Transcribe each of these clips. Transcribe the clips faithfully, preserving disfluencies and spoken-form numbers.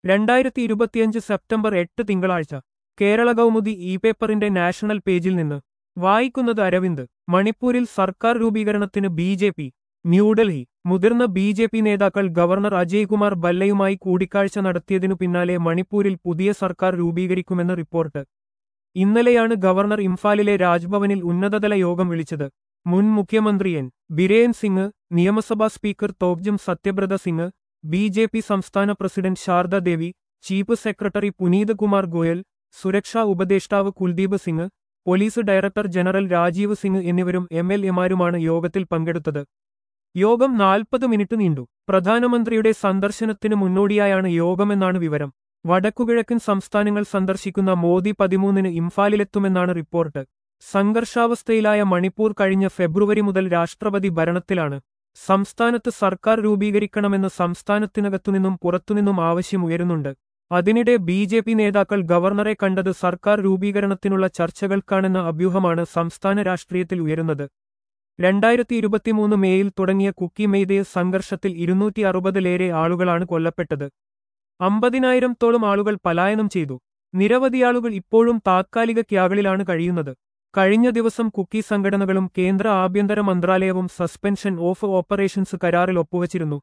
രണ്ടായിരത്തി ഇരുപത്തിയഞ്ച് സെപ്റ്റംബർ എട്ട് തിങ്കളാഴ്ച കേരള കൗമുദി ഇ പേപ്പറിന്റെ നാഷണൽ പേജിൽ നിന്ന് വായിക്കുന്നത് അരവിന്ദ്. മണിപ്പൂരിൽ സർക്കാർ രൂപീകരണത്തിന് ബി ജെ പി. ന്യൂഡൽഹി. മുതിർന്ന ബി ജെ പി നേതാക്കൾ ഗവർണർ അജയ് കുമാർ ഭല്ലയുമായി കൂടിക്കാഴ്ച നടത്തിയതിനു പിന്നാലെ മണിപ്പൂരിൽ പുതിയ സർക്കാർ രൂപീകരിക്കുമെന്ന് റിപ്പോർട്ട്. ഇന്നലെയാണ് ഗവർണർ ഇംഫാലിലെ രാജ്ഭവനിൽ ഉന്നതതല യോഗം വിളിച്ചത്. മുൻ മുഖ്യമന്ത്രി എൻ ബിരേൻ സിംഗ്, നിയമസഭാ speaker Thokchom Satyabrata Singh, B J P സംസ്ഥാന president Sharada Devi, chief secretary Puneet Kumar Goyal, സുരക്ഷാ ഉപദേഷ്ടാവ് Kuldeep Singh, police director general Rajeev Singh എന്നിവരും എം എൽ എമാരുമാണ് യോഗത്തിൽ പങ്കെടുത്തത്. യോഗം നാൽപ്പത് മിനിറ്റ് നീണ്ടു. പ്രധാനമന്ത്രിയുടെ സന്ദർശനത്തിന് മുന്നോടിയായാണ് യോഗമെന്നാണ് വിവരം. വടക്കുകിഴക്കൻ സംസ്ഥാനങ്ങൾ സന്ദർശിക്കുന്ന മോദി പതിമൂന്നിന് ഇംഫാലിലെത്തുമെന്നാണ് റിപ്പോർട്ട്. സംഘർഷാവസ്ഥയിലായ മണിപ്പൂർ കഴിഞ്ഞ ഫെബ്രുവരി മുതൽ രാഷ്ട്രപതി ഭരണത്തിലാണ്. സംസ്ഥാനത്ത് സർക്കാർ രൂപീകരിക്കണമെന്ന് സംസ്ഥാനത്തിനകത്തുനിന്നും പുറത്തുനിന്നും ആവശ്യമുയരുന്നുണ്ട്. അതിനിടെ ബി ജെ പി നേതാക്കൾ ഗവർണറെ കണ്ടത് സർക്കാർ രൂപീകരണത്തിനുള്ള ചർച്ചകൾക്കാണെന്ന അഭ്യൂഹമാണ് സംസ്ഥാന രാഷ്ട്രീയത്തിൽ ഉയരുന്നത്. രണ്ടായിരത്തി ഇരുപത്തിമൂന്ന് മേയിൽ തുടങ്ങിയ കുക്കി മെയ്തേ സംഘർഷത്തിൽ ഇരുന്നൂറ്റി അറുപതിലേറെ ആളുകളാണ് കൊല്ലപ്പെട്ടത്. അമ്പതിനായിരത്തോളം ആളുകൾ പലായനം ചെയ്തു. നിരവധിയാളുകൾ ഇപ്പോഴും താത്കാലിക ക്യാകളിലാണ് കഴിയുന്നത്. കഴിഞ്ഞ ദിവസം കുക്കി സംഘടനകളും കേന്ദ്ര ആഭ്യന്തര മന്ത്രാലയവും സസ്പെൻഷൻ ഓഫ് ഓപ്പറേഷൻസ് കരാറിൽ ഒപ്പുവച്ചിരുന്നു.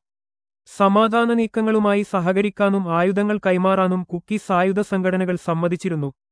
സമാധാന നീക്കങ്ങളുമായി സഹകരിക്കാനും ആയുധങ്ങൾ കൈമാറാനും കുക്കി സായുധ സംഘടനകൾ സമ്മതിച്ചിരുന്നു.